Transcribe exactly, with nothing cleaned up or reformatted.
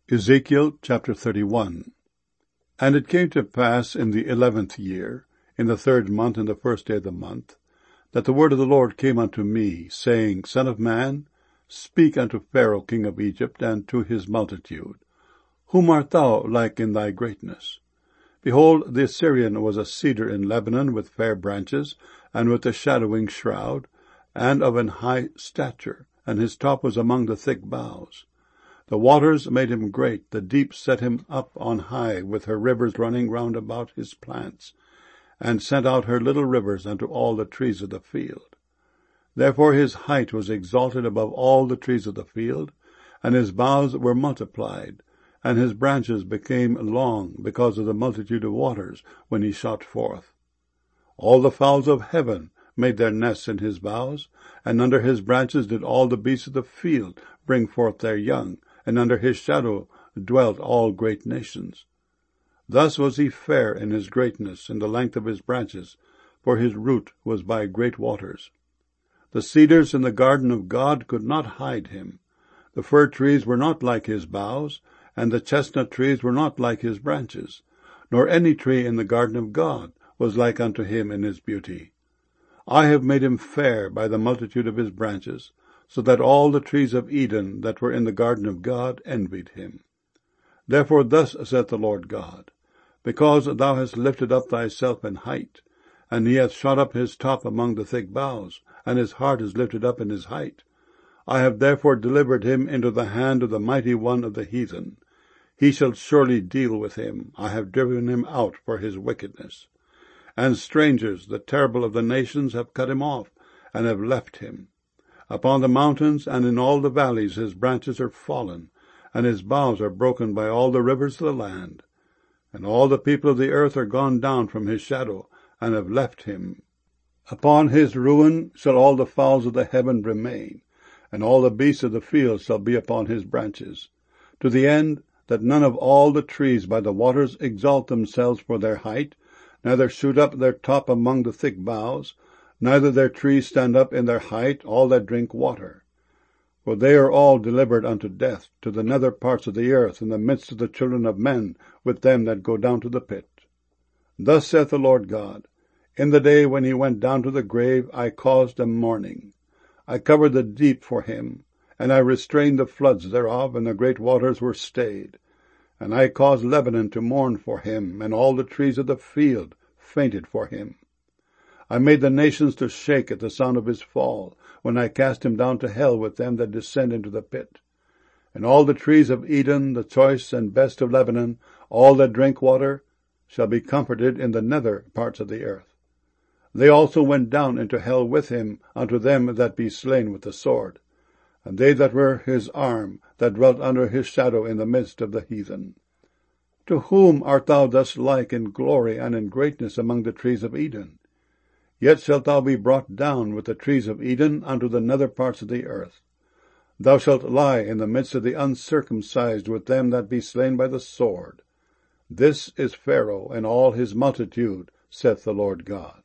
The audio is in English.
Ezekiel chapter thirty-one. And it came to pass in the eleventh year, in the third month, in the first day of the month, that the word of the Lord came unto me, saying, Son of man, speak unto Pharaoh king of Egypt, and to his multitude. Whom art thou like in thy greatness? Behold, the Assyrian was a cedar in Lebanon, with fair branches, and with a shadowing shroud, and of an high stature, and his top was among the thick boughs. The waters made him great, the deep set him up on high, with her rivers running round about his plants, and sent out her little rivers unto all the trees of the field. Therefore his height was exalted above all the trees of the field, and his boughs were multiplied, and his branches became long, because of the multitude of waters, when he shot forth. All the fowls of heaven made their nests in his boughs, and under his branches did all the beasts of the field bring forth their young, and under his shadow dwelt all great nations. Thus was he fair in his greatness, in the length of his branches, for his root was by great waters. The cedars in the garden of God could not hide him. The fir trees were not like his boughs, and the chestnut trees were not like his branches, nor any tree in the garden of God was like unto him in his beauty. I have made him fair by the multitude of his branches, so that all the trees of Eden that were in the garden of God envied him. Therefore thus saith the Lord God, Because thou hast lifted up thyself in height, and he hath shot up his top among the thick boughs, and his heart is lifted up in his height, I have therefore delivered him into the hand of the mighty one of the heathen. He shall surely deal with him. I have driven him out for his wickedness. And strangers, the terrible of the nations, have cut him off, and have left him. Upon the mountains and in all the valleys his branches are fallen, and his boughs are broken by all the rivers of the land. And all the people of the earth are gone down from his shadow, and have left him. Upon his ruin shall all the fowls of the heaven remain, and all the beasts of the field shall be upon his branches, to the end that none of all the trees by the waters exalt themselves for their height, neither shoot up their top among the thick boughs, neither their trees stand up in their height, all that drink water. For they are all delivered unto death, to the nether parts of the earth, in the midst of the children of men, with them that go down to the pit. Thus saith the Lord God, In the day when he went down to the grave, I caused a mourning. I covered the deep for him, and I restrained the floods thereof, and the great waters were stayed. And I caused Lebanon to mourn for him, and all the trees of the field fainted for him. I made the nations to shake at the sound of his fall, when I cast him down to hell with them that descend into the pit. And all the trees of Eden, the choice and best of Lebanon, all that drink water, shall be comforted in the nether parts of the earth. They also went down into hell with him unto them that be slain with the sword, and they that were his arm, that dwelt under his shadow in the midst of the heathen. To whom art thou thus like in glory and in greatness among the trees of Eden? Yet shalt thou be brought down with the trees of Eden unto the nether parts of the earth. Thou shalt lie in the midst of the uncircumcised with them that be slain by the sword. This is Pharaoh and all his multitude, saith the Lord God.